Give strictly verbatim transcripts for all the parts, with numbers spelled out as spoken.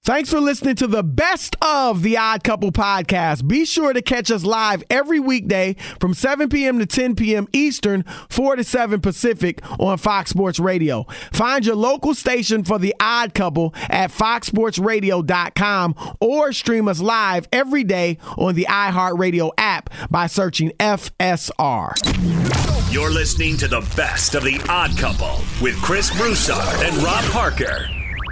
Thanks for listening to the best of the Odd Couple podcast. Be sure to catch us live every weekday from seven p.m. to ten p.m. Eastern, four to seven Pacific on Fox Sports Radio. Find your local station for the Odd Couple at fox sports radio dot com or stream us live every day on the iHeartRadio app by searching F S R. You're listening to the best of the Odd Couple with Chris Broussard and Rob Parker.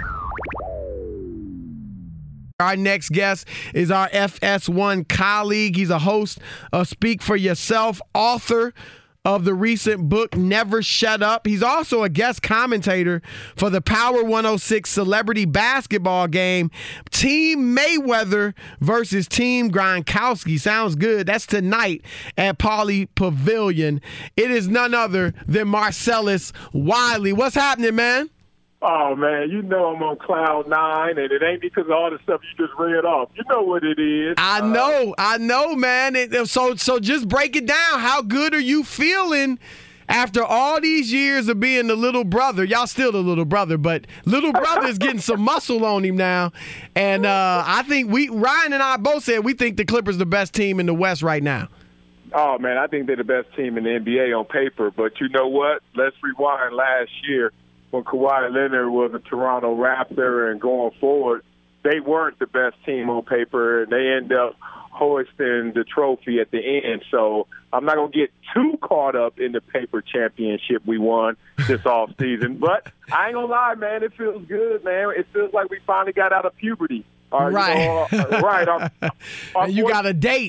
Our next guest is our F S one colleague. He's a host of Speak for Yourself, author of the recent book, Never Shut Up. He's also a guest commentator for the Power one oh six celebrity basketball game, Team Mayweather versus Team Gronkowski. Sounds good. That's tonight at Pauley Pavilion. It is none other than Marcellus Wiley. What's happening, man? Oh, man, you know I'm on cloud nine, and it ain't because of all the stuff you just read off. You know what it is. I know. Uh, I know, man. It, so, so just break it down. How good are you feeling after all these years of being the little brother? Y'all still the little brother, but little brother is getting some muscle on him now. And uh, I think we, Ryan and I both said we think the Clippers are the best team in the West right now. Oh, man, I think they're the best team in the N B A on paper. But you know what? Let's rewind last year. When Kawhi Leonard was a Toronto Raptor and going forward, they weren't the best team on paper, and they end up hoisting the trophy at the end. So I'm not going to get too caught up in the paper championship we won this offseason. But I ain't going to lie, man, it feels good, man. It feels like we finally got out of puberty. Our, right. You know, our, right. Our, our you got a date.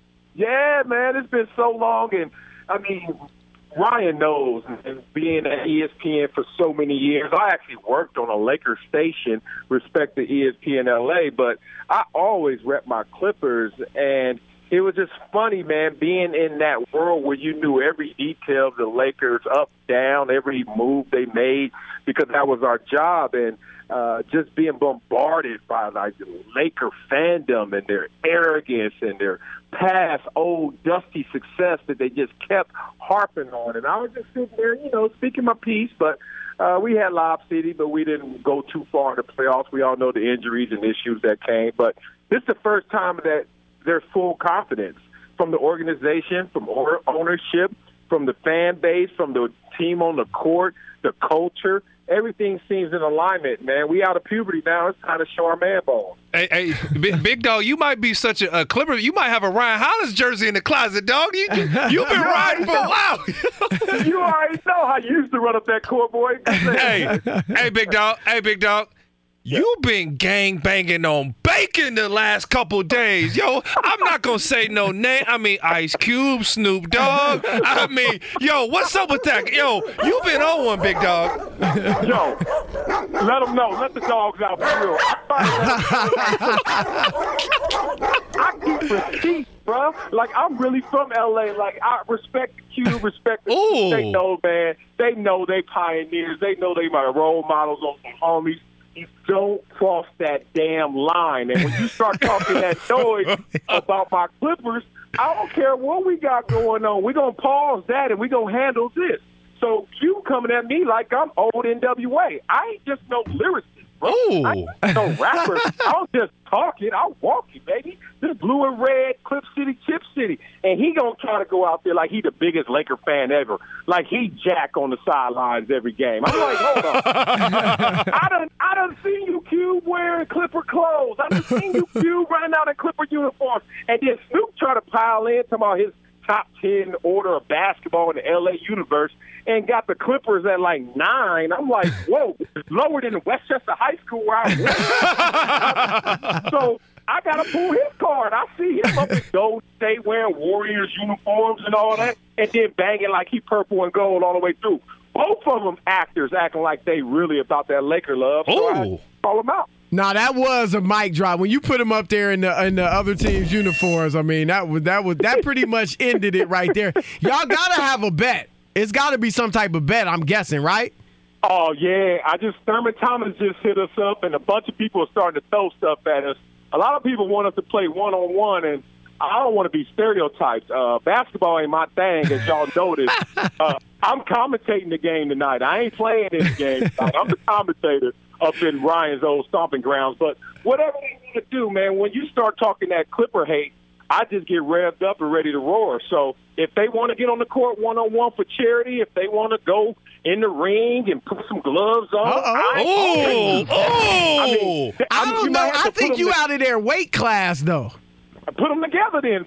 Yeah, man, it's been so long. And, I mean, Ryan knows, and being at E S P N for so many years, I actually worked on a Lakers station, respect to E S P N L A, but I always rep my Clippers, and it was just funny, man, being in that world where you knew every detail of the Lakers, up, down, every move they made, because that was our job, and uh, just being bombarded by like the Laker fandom and their arrogance and their past old dusty success that they just kept harping on. And I was just sitting there, you know, speaking my piece, but uh, we had Lob City, but we didn't go too far in the playoffs. We all know the injuries and issues that came, but this is the first time that there's full confidence from the organization, from ownership, from the fan base, from the team on the court, the culture. Everything seems in alignment, man. We out of puberty now. It's time to show our man balls. Hey, hey, big, big dog, you might be such a, a Clipper. You might have a Ryan Hollis jersey in the closet, dog. You, you, you've been riding for a while. You already know how you used to run up that court, boy. hey, hey, big dog. Hey, big dog. You've been gang banging on bacon the last couple days. Yo, I'm not going to say no name. I mean, Ice Cube, Snoop Dogg. I mean, yo, what's up with that? Yo, you been on one, big dog. Yo, let them know. Let the dogs out for real. I keep receipts, bro. Like, I'm really from L A. Like, I respect the Cube, respect the Cube. They know, man. They know they pioneers. They know they my role models on some homies. You don't cross that damn line. And when you start talking that noise about my Clippers, I don't care what we got going on. We're going to pause that, and we're going to handle this. So you coming at me like I'm old N W A. I ain't just no lyricist, bro. Ooh. I ain't no rapper. I'll just talk it. I'll walk it, baby. This blue and red, Clip City, Chip City. And he going to try to go out there like he the biggest Laker fan ever. Like he Jack on the sidelines every game. I'm like, hold on. I done, I done seen you, Cube, wearing Clipper clothes. I done seen you, Cube, running out in Clipper uniforms. And then Snoop try to pile in, talking about his top ten order of basketball in the L A universe, and got the Clippers at like nine. I'm like, whoa, lower than Westchester High School where I went. So I got to pull his card. I see him up in Golden State wearing Warriors uniforms and all that, and then banging like he purple and gold all the way through. Both of them actors acting like they really about that Laker love. So I call them out. Now that was a mic drop. When you put him up there in the in the other team's uniforms, I mean that was that was that pretty much ended it right there. Y'all gotta have a bet. It's got to be some type of bet, I'm guessing, right? Oh yeah, I just Thurman Thomas just hit us up, and a bunch of people are starting to throw stuff at us. A lot of people want us to play one on one, and I don't want to be stereotyped. Uh, basketball ain't my thing, as y'all noticed. Uh, I'm commentating the game tonight. I ain't playing this game. I'm the commentator. up in Ryan's old stomping grounds. But whatever they want to do, man, when you start talking that Clipper hate, I just get revved up and ready to roar. So if they want to get on the court one-on-one for charity, if they want to go in the ring and put some gloves on. Uh-oh. Oh, oh. I mean, I mean, don't you know. might have I to put think them you to- out of their weight class, though. Put them together then.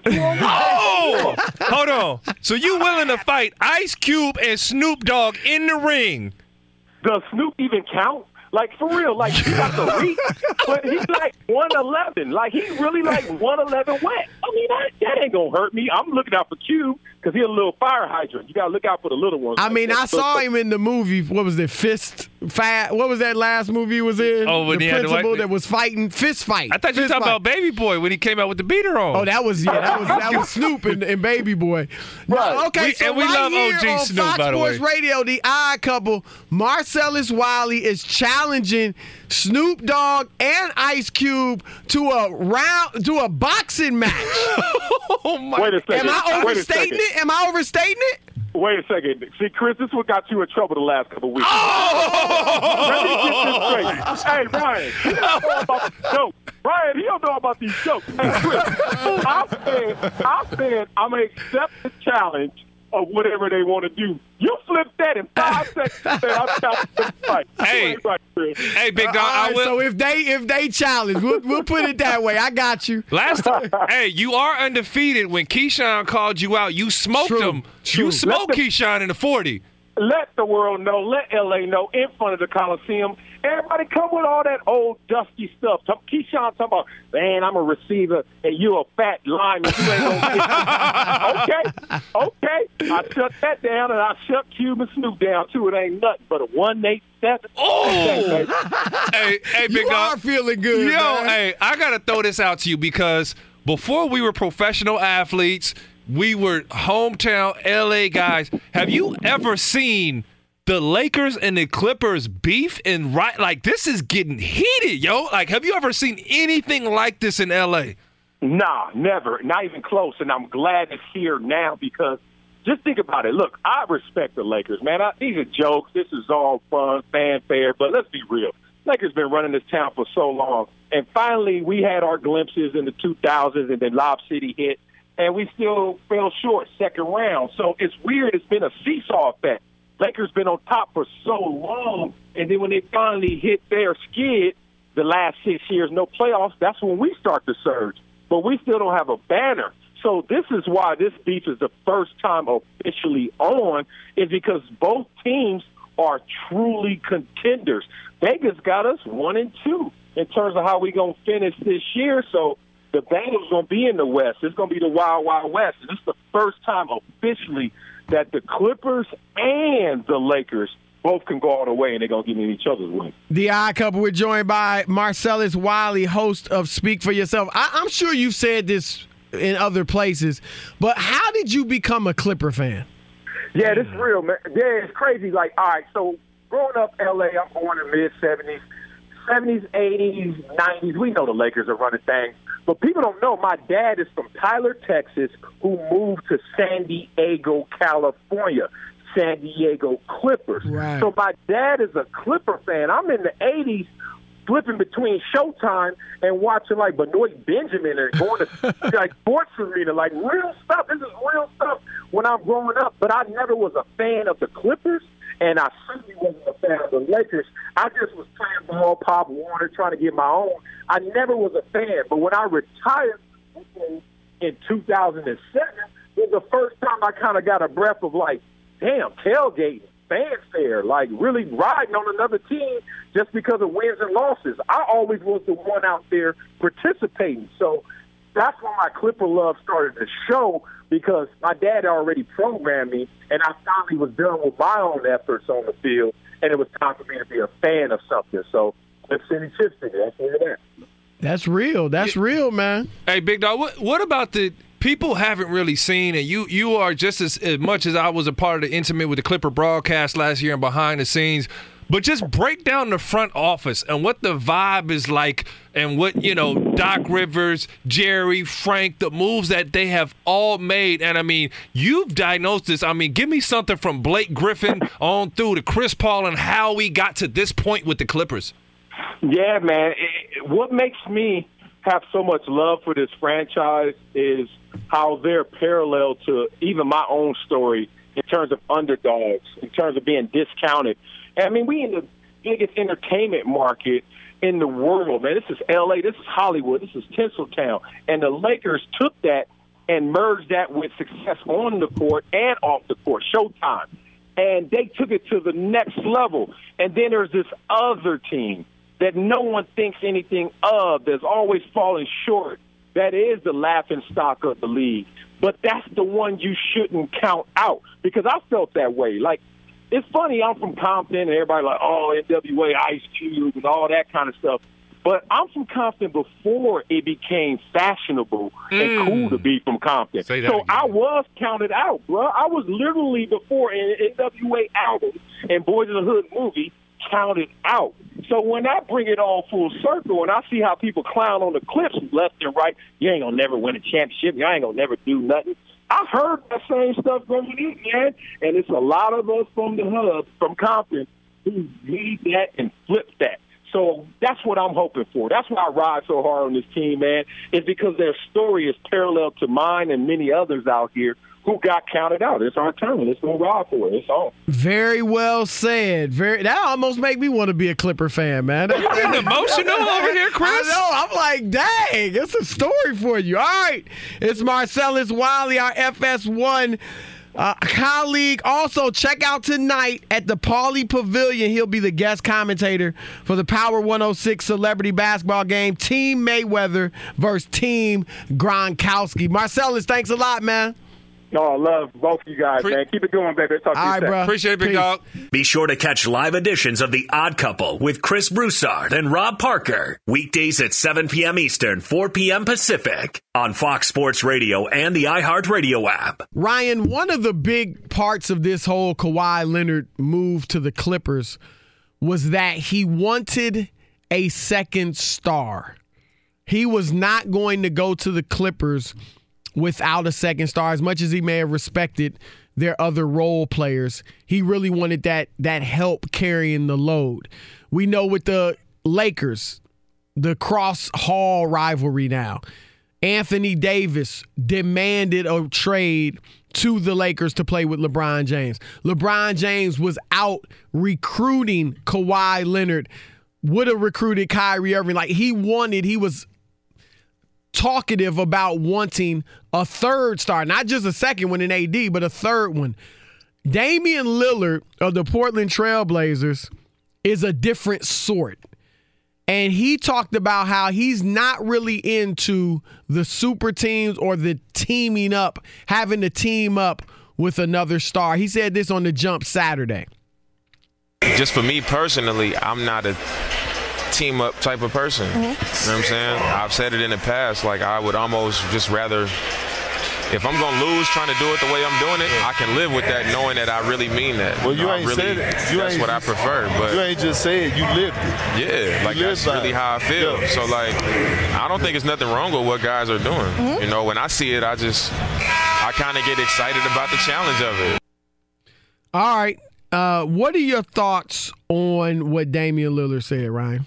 Oh! Hold on. So you willing to fight Ice Cube and Snoop Dogg in the ring? Does Snoop even count? Like, for real, like, he got the reach, but he's like one eleven. Like, he really like one eleven wet. I mean, that, that ain't going to hurt me. I'm looking out for Cube because he's a little fire hydrant. You got to look out for the little ones. I like mean, that. I saw him in the movie. What was it? Fist Fight. What was that last movie he was in? Oh, when the he had the principal white- that was fighting Fist Fight. I thought you were Fist talking Fight. about Baby Boy when he came out with the beater on. Oh, that was yeah, that was that was Snoop and, and Baby Boy. No, Right. okay, We- so and we right love here O G on Snoop, Fox by the Sports way. Radio, the Odd Couple, Marcellus Wiley is challenging Snoop Dogg and Ice Cube to a round to a boxing match. Oh, my Wait a second. Am I Wait a overstating second. it? Am I overstating it? Wait a second. See, Chris, this is what got you in trouble the last couple of weeks. Oh! Let me get this straight. Hey, Ryan, he don't know about these jokes. Ryan, he don't know about these jokes. Hey, Chris, I said, I said I'm going to accept the challenge of whatever they want to do. You flipped that in five seconds and said, I'm stopping the fight. Hey. You ain't right, Chris. Hey, Big Dog, All I right, will. so if they if they challenge, we'll, we'll put it that way. I got you. Last time, hey, you are undefeated. When Keyshawn called you out, you smoked True, him. true. You smoked Let the- Keyshawn in the forty. Let the world know, let L A know in front of the Coliseum. Everybody come with all that old dusty stuff. Talk- Keyshawn talking about, man, I'm a receiver and you a fat lineman. You ain't gonna get Okay, okay. I shut that down and I shut Cube and Snoop down too. It ain't nothing but a one eight seven. Oh! Okay, baby. hey, hey, Big You Dog. are feeling good, Yo, man. hey, I gotta throw this out to you because before we were professional athletes, we were hometown L A guys. Have you ever seen the Lakers and the Clippers beef? And right, like this is getting heated, yo. Like, have you ever seen anything like this in L A? Nah, never. Not even close. And I'm glad it's here now because just think about it. Look, I respect the Lakers, man. I, these are jokes. This is all fun, fanfare. But let's be real. Lakers been running this town for so long. And finally, we had our glimpses in the two thousands and then Lob City hit. And we still fell short second round. So it's weird. It's been a seesaw effect. Lakers been on top for so long. And then when they finally hit their skid, the last six years, no playoffs, that's when we start to surge. But we still don't have a banner. So this is why this beef is the first time officially on, is because both teams are truly contenders. Vegas got us one and two in terms of how we going to finish this year. So the battle's going to be in the West. It's going to be the Wild, Wild West. And this is the first time officially that the Clippers and the Lakers both can go all the way, and they're going to get in each other's way. The Odd Couple, we're joined by Marcellus Wiley, host of Speak for Yourself. I, I'm sure you've said this in other places, but how did you become a Clipper fan? Yeah, this is real, man. Yeah, it's crazy. Like, all right, so growing up L A, I'm born in the mid-seventies. seventies, eighties, nineties, we know the Lakers are running things. But people don't know my dad is from Tyler, Texas, who moved to San Diego, California. San Diego Clippers. Right. So my dad is a Clipper fan. I'm in the eighties flipping between Showtime and watching like Benoit Benjamin and going to like sports arena, like real stuff. This is real stuff when I'm growing up. But I never was a fan of the Clippers, and I certainly wasn't a fan of the Lakers. I just was playing ball, Pop Warner, trying to get my own. I never was a fan. But when I retired in two thousand seven, it was the first time I kind of got a breath of like, damn, tailgating, fanfare, like really riding on another team just because of wins and losses. I always was the one out there participating. So that's when my Clipper love started to show, because my dad already programmed me, and I finally was done with my own efforts on the field, and it was time for me to be a fan of something. So let's see the chips in it. That's where it at. That's real. That's real, man. Hey, Big Dog, what, what about the people haven't really seen, and you you are just as, as much as I was a part of the intimate with the Clipper broadcast last year and behind the scenes, but just break down the front office and what the vibe is like and what, you know, Doc Rivers, Jerry, Frank, the moves that they have all made. And, I mean, you've diagnosed this. I mean, give me something from Blake Griffin on through to Chris Paul and how we got to this point with the Clippers. Yeah, man. It, what makes me have so much love for this franchise is how they're parallel to even my own story in terms of underdogs, in terms of being discounted. And, I mean, we in the biggest entertainment market in the world, man. This is L A. This is Hollywood. This is Tinseltown. And the Lakers took that and merged that with success on the court and off the court, Showtime. And they took it to the next level. And then there's this other team that no one thinks anything of, that's always falling short. That is the laughing stock of the league. But that's the one you shouldn't count out, because I felt that way. Like, it's funny, I'm from Compton, and everybody like, oh, N W A, Ice Cube, and all that kind of stuff. But I'm from Compton before it became fashionable and Mm. cool to be from Compton. Say that So again. I was counted out, bro. I was literally, before an N W A album and Boys in the Hood movie, counted out. So when I bring it all full circle and I see how people clown on the Clips left and right, you ain't going to never win a championship, you ain't going to never do nothing. I heard that same stuff growing up, man, and it's a lot of us from the hub, from Compton, who read that and flip that. So that's what I'm hoping for. That's why I ride so hard on this team, man, is because their story is parallel to mine and many others out here who got counted out. It's our turn. Let's go ride for it. It's on. Very well said. Very. That almost make me want to be a Clipper fan, man. Getting emotional over here, Chris. I know. I'm like, dang, it's a story for you. All right. It's Marcellus Wiley, our F S one uh, colleague. Also, check out tonight at the Pauley Pavilion. He'll be the guest commentator for the Power one oh six celebrity basketball game, Team Mayweather versus Team Gronkowski. Marcellus, thanks a lot, man. No, I love both of you guys, Pre- man. Keep it going, baby. Talk to All you right, soon. bro. Appreciate it, big Peace. dog. Be sure to catch live editions of The Odd Couple with Chris Broussard and Rob Parker. Weekdays at seven p.m. Eastern, four p.m. Pacific on Fox Sports Radio and the iHeartRadio app. Ryan, one of the big parts of this whole Kawhi Leonard move to the Clippers was that he wanted a second star. He was not going to go to the Clippers without a second star. As much as he may have respected their other role players, he really wanted that that help carrying the load. We know with the Lakers, the cross-hall rivalry now, Anthony Davis demanded a trade to the Lakers to play with LeBron James. LeBron James was out recruiting Kawhi Leonard, would have recruited Kyrie Irving. Like, he wanted, he was talkative about wanting a third star, not just a second one in A D, but a third one. Damian Lillard of the Portland Trailblazers is a different sort. And he talked about how he's not really into the super teams or the teaming up, having to team up with another star. He said this on The Jump Saturday. Just for me personally, I'm not a team up type of person. Mm-hmm. You know what I'm saying? I've said it in the past, like I would almost just rather, if I'm going to lose trying to do it the way I'm doing it, I can live with that knowing that I really mean that. Well, you know, ain't really, said it. You that's ain't, what I prefer. But you ain't just say it, you lived it. Yeah, like you that's really it. how I feel. Yeah. So like, I don't think there's nothing wrong with what guys are doing. Mm-hmm. You know, when I see it, I just, I kind of get excited about the challenge of it. All right. Uh, what are your thoughts on what Damian Lillard said, Ryan?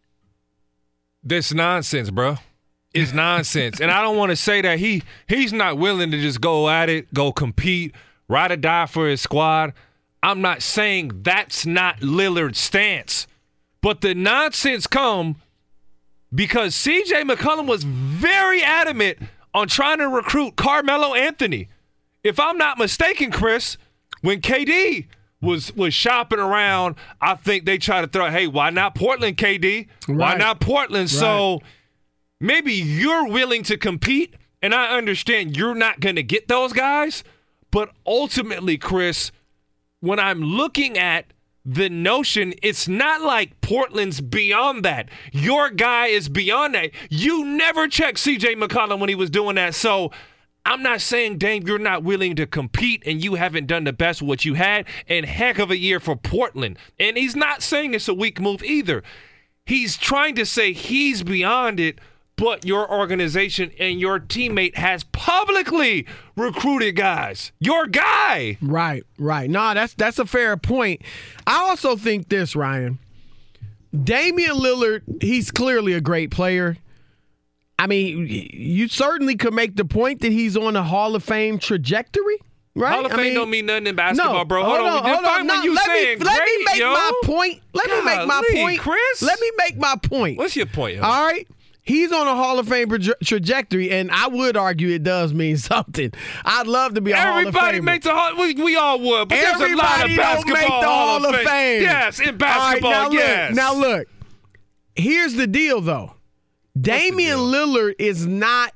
This nonsense, bro. It's nonsense. And I don't want to say that he he's not willing to just go at it, go compete, ride or die for his squad. I'm not saying that's not Lillard's stance. But the nonsense come because C J McCollum was very adamant on trying to recruit Carmelo Anthony. If I'm not mistaken, Chris, when K D was was shopping around, I think they try to throw, hey, why not Portland, K D? Why Right. not Portland? Right. So maybe you're willing to compete, and I understand you're not going to get those guys. But ultimately, Chris, when I'm looking at the notion, it's not like Portland's beyond that. Your guy is beyond that. You never checked C J McCollum when he was doing that. So I'm not saying, Dame, you're not willing to compete and you haven't done the best with what you had. And heck of a year for Portland. And he's not saying it's a weak move either. He's trying to say he's beyond it, but your organization and your teammate has publicly recruited guys. Your guy. Right, right. No, that's that's a fair point. I also think this, Ryan. Damian Lillard, he's clearly a great player. I mean, you certainly could make the point that he's on a Hall of Fame trajectory, right? Hall of Fame I mean, don't mean nothing in basketball, no, bro. Hold, hold on. on, hold Define on. when No, you let saying me, let great, me make yo. my point. Let me make my Golly, point. Chris. Let me make my point. What's your point, yo? All right. He's on a Hall of Fame proje- trajectory, and I would argue it does mean something. I'd love to be a Hall of Famer. Everybody makes a Hall. We, we all would, but there's a lot of Everybody basketball don't make the Hall of Fame. Yes, in All right, basketball, now yes. Look, now look, here's the deal, though. Damian Lillard is not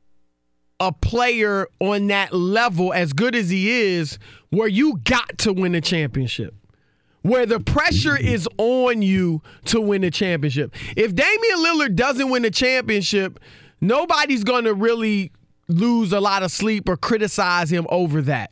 a player on that level, as good as he is, where you got to win a championship, where the pressure is on you to win a championship. If Damian Lillard doesn't win a championship, nobody's going to really lose a lot of sleep or criticize him over that.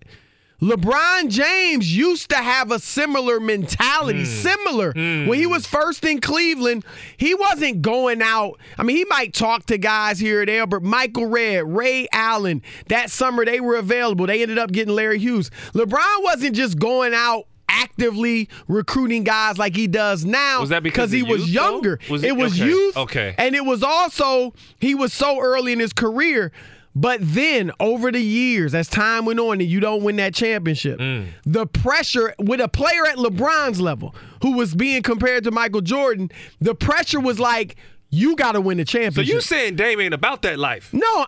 LeBron James used to have a similar mentality, mm. similar. Mm. When he was first in Cleveland, he wasn't going out. I mean, he might talk to guys here or there, but Michael Redd, Ray Allen, that summer they were available. They ended up getting Larry Hughes. LeBron wasn't just going out actively recruiting guys like he does now. Was that because he of was youth, younger? Was it, it was okay. youth. Okay. And it was also, he was so early in his career. But then, over the years, as time went on and you don't win that championship, mm. the pressure with a player at LeBron's level who was being compared to Michael Jordan, the pressure was like, you got to win the championship. So you saying Dame ain't about that life? No.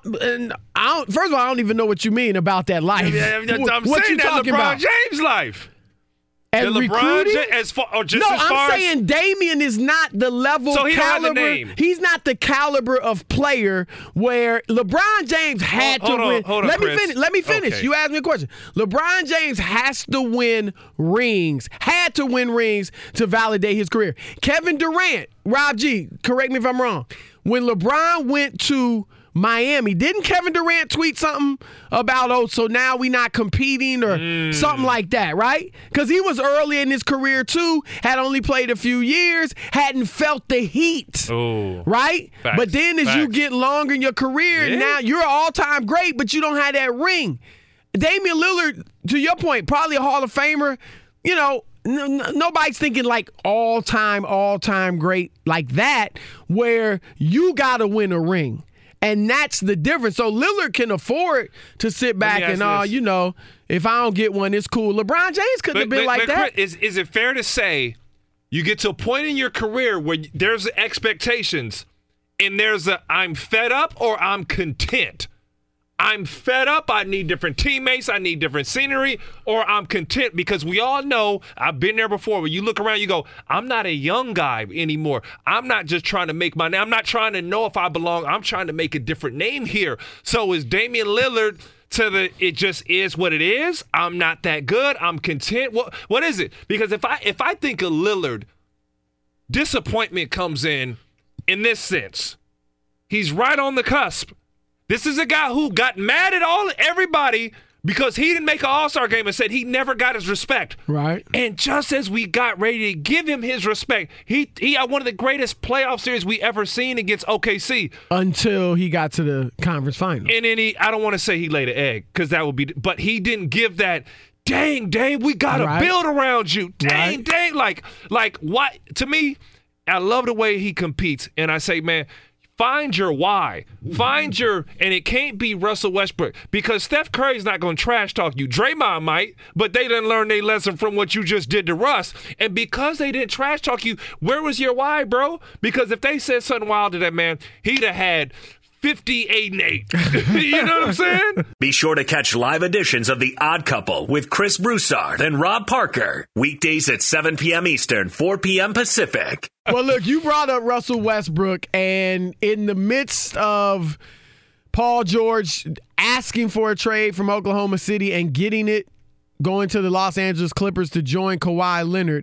I don't, first of all, I don't even know what you mean about that life. Yeah, I'm what saying you that talking LeBron about? James' life. And LeBron recruiting? J- as far, or just no, as I'm far saying as, Damian is not the level so he caliber. don't have the name. He's not the caliber of player where LeBron James had hold, to hold win. On, hold on, let me Chris. finish. Let me finish. Okay. You asked me a question. LeBron James has to win rings. Had to win rings to validate his career. Kevin Durant, Rob G, correct me if I'm wrong. When LeBron went to Miami, didn't Kevin Durant tweet something about, oh, so now we not competing or mm. something like that, right? Because he was early in his career, too, had only played a few years, hadn't felt the heat, Ooh. right? Facts. But then as Facts. you get longer in your career, yeah. now you're an all-time great, but you don't have that ring. Damian Lillard, to your point, probably a Hall of Famer, you know, N- n- nobody's thinking like all-time, all-time great like that, where you got to win a ring. And that's the difference. So Lillard can afford to sit back and, oh, uh, you know, if I don't get one, it's cool. LeBron James couldn't but, have been but, like but that. Chris, is, is it fair to say you get to a point in your career where there's expectations and there's a I'm fed up or I'm content? I'm fed up. I need different teammates. I need different scenery, or I'm content because we all know, I've been there before, where you look around, you go, I'm not a young guy anymore. I'm not just trying to make my name. I'm not trying to know if I belong. I'm trying to make a different name here. So is Damian Lillard to the, it just is what it is? I'm not that good. I'm content. What What is it? Because if I if I think of Lillard, disappointment comes in in this sense. He's right on the cusp. This is a guy who got mad at all everybody because he didn't make an all-star game and said he never got his respect. Right. And just as we got ready to give him his respect, he he had one of the greatest playoff series we ever seen against O K C. Until he got to the conference final. And then he, I don't want to say he laid an egg because that would be, but he didn't give that, dang, dang, we got to right. build around you. Dang, right. dang. Like, like what? To me, I love the way he competes. And I say, man, find your why. Find your, and it can't be Russell Westbrook because Steph Curry's not going to trash talk you. Draymond might, but they didn't learn their lesson from what you just did to Russ. And because they didn't trash talk you, where was your why, bro? Because if they said something wild to that man, he'd have had fifty-eight and eight. You know what I'm saying? Be sure to catch live editions of The Odd Couple with Chris Broussard and Rob Parker. Weekdays at seven p.m. Eastern, four p.m. Pacific. Well, look, you brought up Russell Westbrook, and in the midst of Paul George asking for a trade from Oklahoma City and getting it, going to the Los Angeles Clippers to join Kawhi Leonard,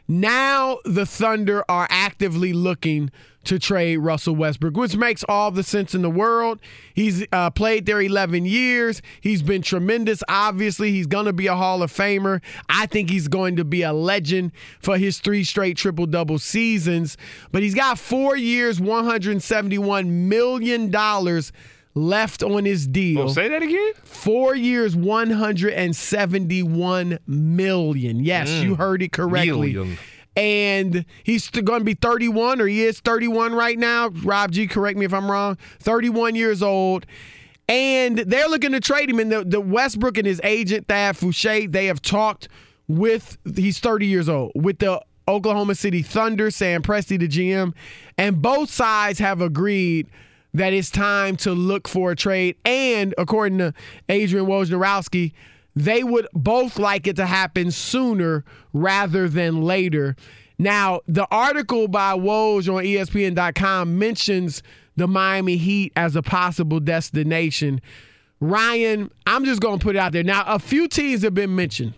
now the Thunder are actively looking to trade Russell Westbrook, which makes all the sense in the world. He's uh, played there eleven years. He's been tremendous. Obviously, he's going to be a Hall of Famer. I think he's going to be a legend for his three straight triple-double seasons. But he's got four years, one hundred seventy-one million dollars left on his deal. Oh, say that again? Four years, one hundred seventy-one million dollars. Yes, mm. you heard it correctly. Million. and he's going to be thirty-one, or he is thirty-one right now. Rob G, correct me if I'm wrong. thirty-one years old. And they're looking to trade him. And the, the Westbrook and his agent, Thad Fouché, they have talked with, he's thirty years old, with the Oklahoma City Thunder, Sam Presti, the G M. And both sides have agreed that it's time to look for a trade. And according to Adrian Wojnarowski, they would both like it to happen sooner rather than later. Now, the article by Woj on E S P N dot com mentions the Miami Heat as a possible destination. Ryan, I'm just going to put it out there. Now, a few teams have been mentioned.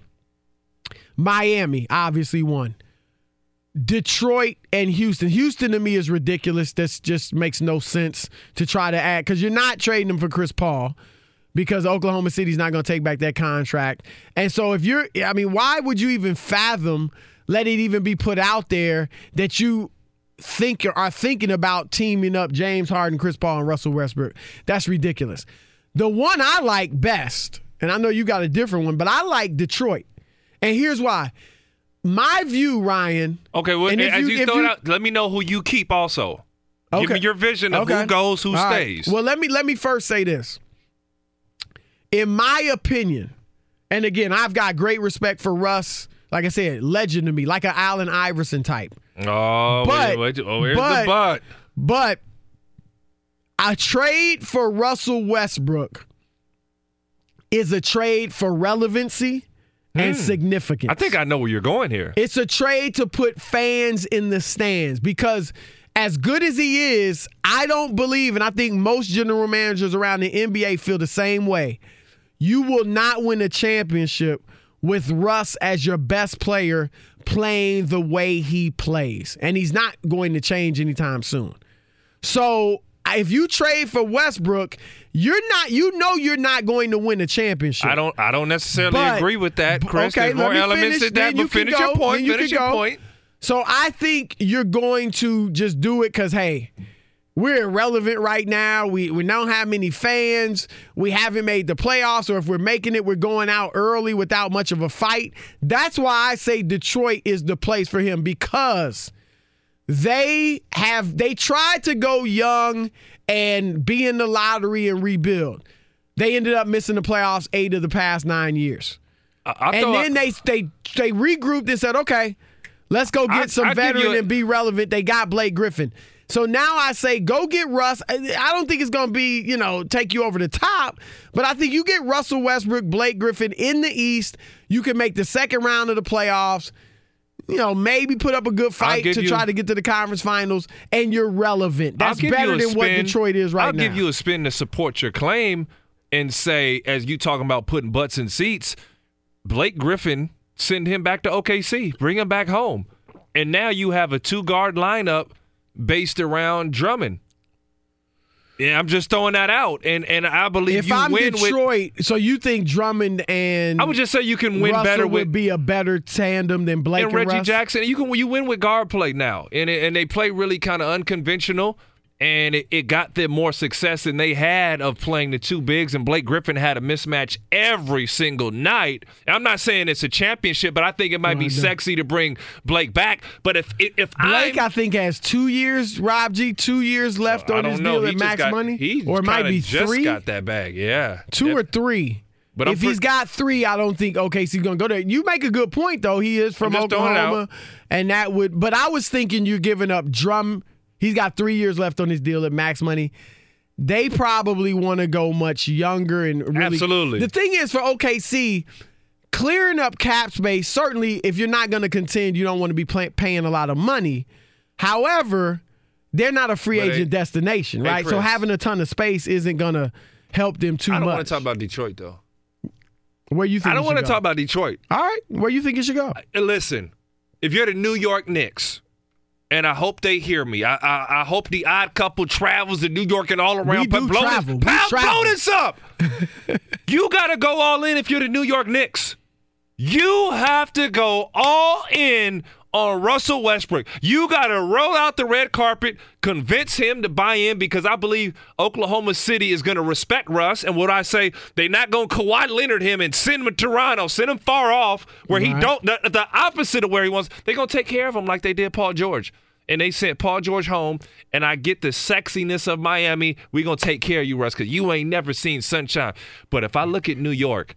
Miami, obviously one. Detroit and Houston. Houston, to me, is ridiculous. This just makes no sense to try to add, because you're not trading them for Chris Paul, because Oklahoma City's not going to take back that contract. And so if you're, I mean, why would you even fathom, let it even be put out there that you think are thinking about teaming up James Harden, Chris Paul, and Russell Westbrook? That's ridiculous. The one I like best, and I know you got a different one, but I like Detroit. And here's why. My view, Ryan. Okay, well, and as you, you throw you, it out, let me know who you keep also. Okay. Give me your vision of okay. who goes, who All stays. Right. Well, let me let me first say this. In my opinion, and again, I've got great respect for Russ. Like I said, legend to me, like an Allen Iverson type. Oh, but, wait, wait, oh, here's but, the but. But a trade for Russell Westbrook is a trade for relevancy and Hmm. significance. I think I know where you're going here. It's a trade to put fans in the stands, because as good as he is, I don't believe, and I think most general managers around the N B A feel the same way, you will not win a championship with Russ as your best player playing the way he plays. And he's not going to change anytime soon. So if you trade for Westbrook, you're not, you know you're not going to win a championship. I don't I don't necessarily But- agree with that, Chris. okay, There's more let me elements finish, to that, then you but can finish go, your point. then you Finish can your go. point. So I think you're going to just do it because, hey, we're irrelevant right now. We we don't have many fans. We haven't made the playoffs, or if we're making it, we're going out early without much of a fight. That's why I say Detroit is the place for him, because they have they tried to go young and be in the lottery and rebuild. They ended up missing the playoffs eight of the past nine years. I, I And thought- then they they they regrouped and said, okay, let's go get I- some I give you veteran a- and be relevant. They got Blake Griffin. So now I say go get Russ. I I don't think it's going to be, you know, take you over the top, but I think you get Russell Westbrook, Blake Griffin in the East. You can make the second round of the playoffs. You know, maybe put up a good fight give to you- try to get to the conference finals, and you're relevant. I'll That's give better you a than what spin. Detroit is right I'll now. give you a spin to support your claim and say, as you talking about putting butts in seats, Blake Griffin, send him back to O K C, bring him back home. And now you have a two-guard lineup based around Drummond. Yeah, I'm just throwing that out. And and I believe if you I'm win with Detroit, so you think Drummond and I would just say you can win Russell better would with be a better tandem than Blake and and, Reggie Russ? Jackson. You can you win with guard play now, and it, and they play really kind of unconventional, and it, it got them more success than they had of playing the two bigs. And Blake Griffin had a mismatch every single night. And I'm not saying it's a championship, but I think it might No, be I don't. sexy to bring Blake back. But if if, if Blake, I'm, I think, has two years, Rob G, two years left I on don't his know. deal He at just max got- money, he or it might kinda be just three, got that bag. Yeah, two or That- three. But I'm if pre- he's got three, I don't think O K C's going to go there. You make a good point, though. He is from I'm just throwing it Oklahoma, out. and that would. But I was thinking you're giving up Drum. He's got three years left on his deal at max money. They probably want to go much younger and really. Absolutely. The thing is, for O K C, clearing up cap space, certainly if you're not going to contend, you don't want to be pay- paying a lot of money. However, they're not a free But, agent hey- destination, hey, right? So Chris. having a ton of space isn't going to help them too I don't much. want to talk about Detroit though. Where you think I don't want want to talk about Detroit. All right, where you think it should go? Uh, Listen, if you're the New York Knicks, and I hope they hear me. I I, I hope the odd couple travels to New York and all around. We do blow travel. We This, pound, travel. blow this up. You got to go all in if you're the New York Knicks. You have to go all in on Russell Westbrook. You got to roll out the red carpet, convince him to buy in, because I believe Oklahoma City is going to respect Russ. And what I say, they're not going to Kawhi Leonard him and send him to Toronto, send him far off where right. he don't, the, the opposite of where he wants. They're going to take care of him like they did Paul George. And they sent Paul George home, and I get the sexiness of Miami. We're going to take care of you, Russ, because you ain't never seen sunshine. But if I look at New York,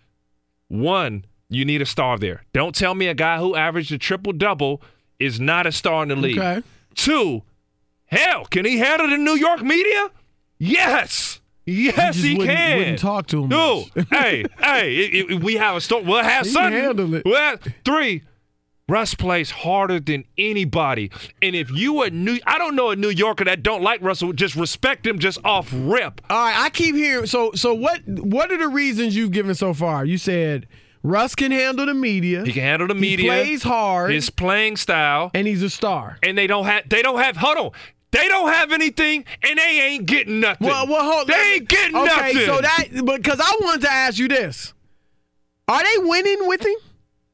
one, you need a star there. Don't tell me a guy who averaged a triple-double is not a star in the league. Okay. Two, hell, can he handle the New York media? Yes. Yes, he wouldn't, can. Wouldn't talk to him. Dude, hey, hey, it, it, we have a story. We'll have he something. Can handle it. We'll have, three, Russ plays harder than anybody. And if you a New I don't know a New Yorker that don't like Russell, just respect him just off rip. All right, I keep hearing so so what what are the reasons you've given so far? You said Russ can handle the media. He can handle the media. He plays hard. His playing style. And he's a star. And they don't have they don't have hold on. They don't have anything, and they ain't getting nothing. Well, well hold They on. ain't getting okay, nothing. Okay, so that because I wanted to ask you this. Are they winning with him?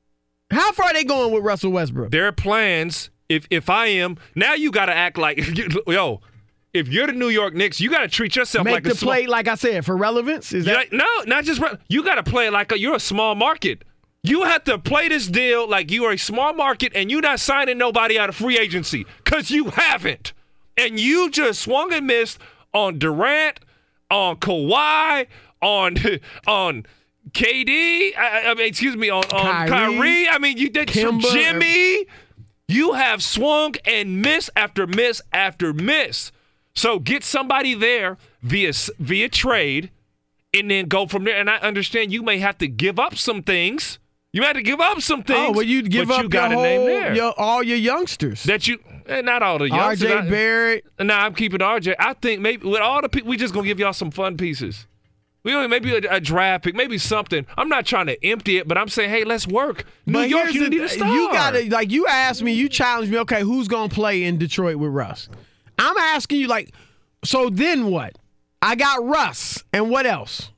How far are they going with Russell Westbrook? Their plans, if if I am, now you got to act like, yo, if you're the New York Knicks, you got to treat yourself Make like the a small, play, like I said, for relevance? Is that like, no, not just you got to play like a, you're a small market. You have to play this deal like you are a small market, and you're not signing nobody out of free agency because you haven't. And you just swung and missed on Durant, on Kawhi, on on K D. I, I mean, excuse me, on, on Kyrie. Kyrie. I mean, you did Kimba, Jimmy. You have swung and missed after miss after miss. So get somebody there via via trade, and then go from there. And I understand you may have to give up some things. You had to give up some things. Oh, well, you'd give but up you got your a name whole, there. your, all your youngsters. That you, eh, not all the youngsters. R J Barrett. No, nah, I'm keeping R J. I think maybe with all the people, we just gonna give y'all some fun pieces. We only maybe a, a draft pick, maybe something. I'm not trying to empty it, but I'm saying, hey, let's work. New But York, you the, need a star. You gotta like you asked me, you challenged me. Okay, who's gonna play in Detroit with Russ? I'm asking you, like, so then what? I got Russ, and what else?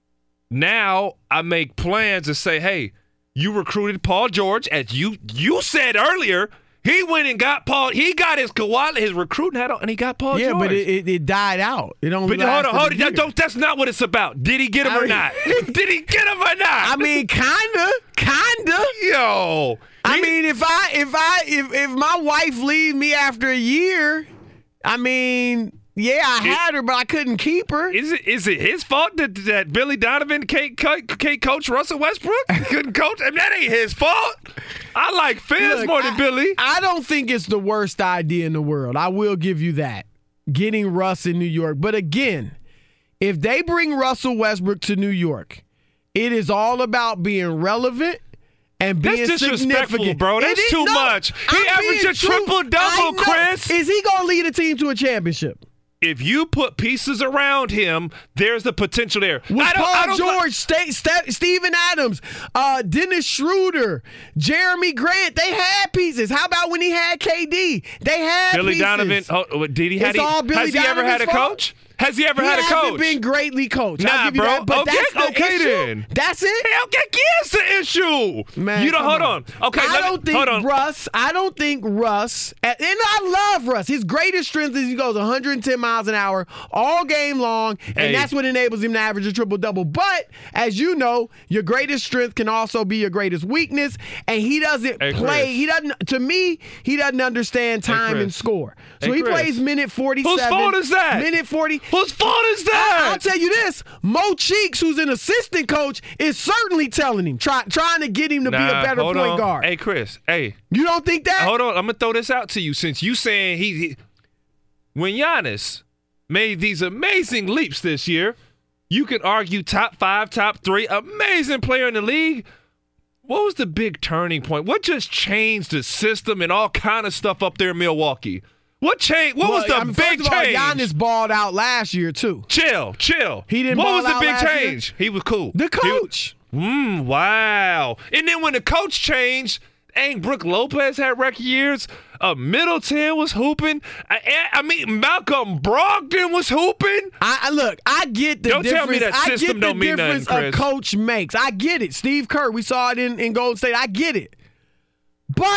Now I make plans to say, hey, you recruited Paul George, as you you said earlier. He went and got Paul. He got his Kawhi, his recruiting hat on, and he got Paul yeah, George. Yeah, but it, it, it died out. It only But hold on, hold on. that, don't, that's not what it's about. Did he get him I or mean, not? Did he get him or not? I mean, kinda, kinda. Yo. I he, mean, if I, if I, if if my wife leaves me after a year, I mean. Yeah, I had her, but I couldn't keep her. Is it is it his fault that, that Billy Donovan can't, can't coach Russell Westbrook? Couldn't coach? I mean, that ain't his fault. I like Fizz Look, more than I, Billy. I don't think it's the worst idea in the world. I will give you that. Getting Russ in New York. But again, if they bring Russell Westbrook to New York, it is all about being relevant and being That's disrespectful, significant. bro. That's is, too no, much. He I'm averaged a true. triple-double, Chris. Is he going to lead a team to a championship? If you put pieces around him, there's the potential there. With I don't, Paul I don't, George, St- St- Steven Adams, uh, Dennis Schroeder, Jeremy Grant, they had pieces. How about when he had K D? They had Billy pieces. Donovan, oh, did he have It's all Billy Has he ever had a Donovan's coach? Has he ever he had a hasn't coach? been greatly coached. Nah, I'll give you bro. that, but okay, that's the okay issue. then. That's it. Hell, here's the issue. Man, you don't come hold on. on. Okay, I let don't me, think hold on. Russ. I don't think Russ. And I love Russ. His greatest strength is he goes one hundred ten miles an hour all game long, and Hey. that's what enables him to average a triple double. But as you know, your greatest strength can also be your greatest weakness, and he doesn't Hey, play. Chris. He doesn't. To me, he doesn't understand time Chris. and score. So Hey, he Chris. plays minute forty-seven. Whose fault is that? Minute forty. Whose fault is that? I'll tell you this: Mo Cheeks, who's an assistant coach, is certainly telling him, try, trying to get him to Nah, be a better hold point on. guard. Hey, Chris. Hey, You don't think that? hold on. I'm gonna throw this out to you since you saying he, he when Giannis made these amazing leaps this year, you could argue top five, top three, amazing player in the league. What was the big turning point? What just changed the system and all kind of stuff up there in Milwaukee? What changed? What Well, was the I mean, big first of all, change? Giannis balled out last year too. Chill, chill. He didn't What ball was the out big last year? change? He was cool. The He was- coach. Mm, wow. And then when the coach changed, dang, Brook Lopez had record years. Uh, Middleton was hooping. I, I mean, Malcolm Brogdon was hooping. I, I look. I get the Don't difference. tell me that I system get the don't mean difference nothing, a Chris. coach makes. I get it. Steve Kerr. We saw it in, in Golden State. I get it. But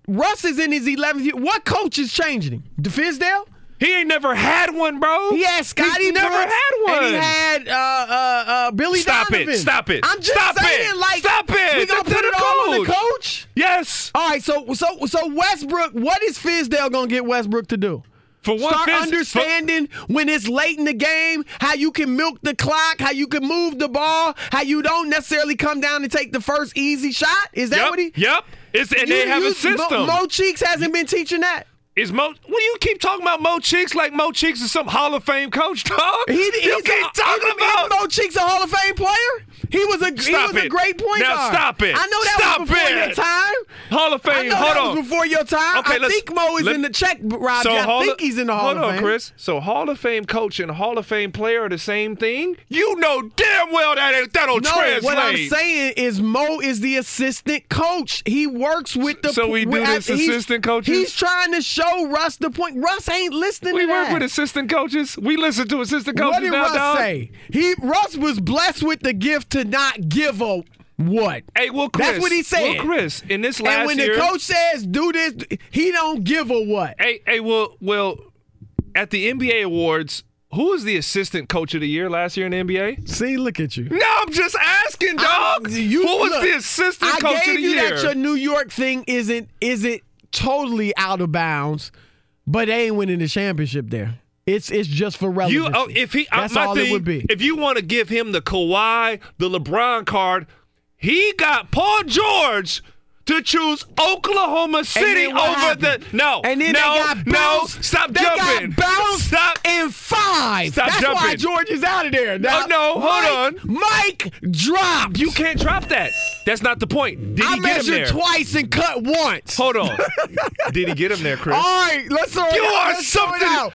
Russ is in his eleventh year. What coach is changing him? DeFizdale? He ain't never had one, bro. He had Scotty He's never Brooks, had one. and he had uh, uh, uh, Billy Stop Donovan. it. Stop it. I'm just Stop saying, it. like, Stop it. we gonna That's put the it all on the coach. coach? Yes. All right, so so so Westbrook, what is Fizdale gonna get Westbrook to do? For one, Start Fizz- understanding when it's late in the game, how you can milk the clock, how you can move the ball, how you don't necessarily come down and take the first easy shot. Is that Yep. what he? Yep. It's, and You- they have you- a system. Mo, Mo Cheeks hasn't been teaching that. Is Mo? Well, you keep talking about Mo Cheeks like Mo Cheeks is some Hall of Fame coach, dog. He, you he's keep a, talking isn't- about. isn't Mo Cheeks a Hall of Fame player? He was a he Stop was it. a great point Now guard. stop it. I know that Stop was before it. your time. Hall of Fame. I know Hold that on. was before your time. Okay, I let's- think Mo is let- in the check, Rob. So I Hall think of- he's in the Hall hold of on, Fame. Chris. So Hall of Fame coach and Hall of Fame player are the same thing? You know damn well that ain't, that don't No, translate. what I'm saying is Mo is the assistant coach. He works with the. So we do with- this he's- assistant coaches? He's trying to show Russ the point. Russ ain't listening We to work that. with assistant coaches. We listen to assistant coaches What did now, Russ dog. say? He Russ was blessed with the gift to not give a what? Hey, well, Chris. That's what he said. Well, Chris, in this last And when year, the coach says do this, he don't give a what. Hey, hey, well, well, at the N B A awards, who was the assistant coach of the year last year in the N B A? See, look at you. No, I'm just asking, dog. I- you- who was look, the assistant I coach gave of the you year? that your New York thing isn't isn't totally out of bounds, but they ain't winning the championship there. It's it's just for You, relevancy. oh, if he, That's my all thing, it would be. If you want to give him the Kawhi, the LeBron card, he got Paul George to choose Oklahoma City then what over happened? the no, And then no, they got no. bounced. Stop they jumping. got bounced Stop. in five. Stop That's why jumping. George is out of there. Now, no, hold Mike, on. Mike dropped. You can't drop that. That's not the point. Did I he get him measured there? twice and cut once. Hold on. Did he get him there, Chris? All right, let's throw it You out. are Let's throw it something- out.